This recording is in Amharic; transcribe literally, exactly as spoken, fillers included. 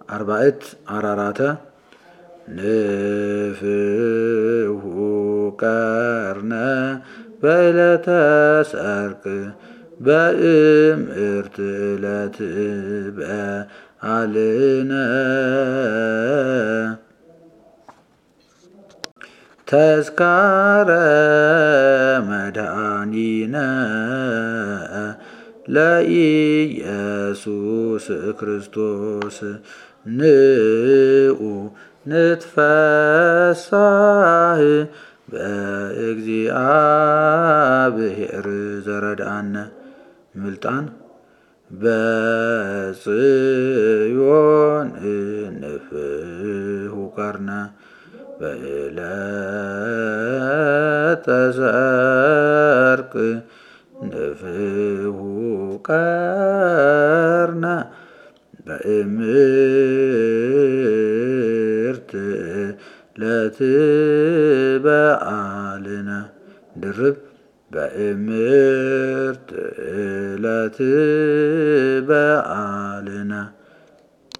አርባዕት አራራተ ንፍሑ ቀርነ በዕለተ ሰርክ በእምዕርት ዕለት በዓልነ ተዝካረ መድኃኒነ ለኢየሱስ ክርስቶስ ንዑ ንትፈሳህ በእግዚአብሔር ዘረድአነ ምልጣን በጽዮን ንፍሑ ቀርነ በዕለተ ሰርክ ንፍሑ ቀርነ በእምዕርት ዕለት በዓልነ ድርብ በእምዕርት ዕለት በዓልነ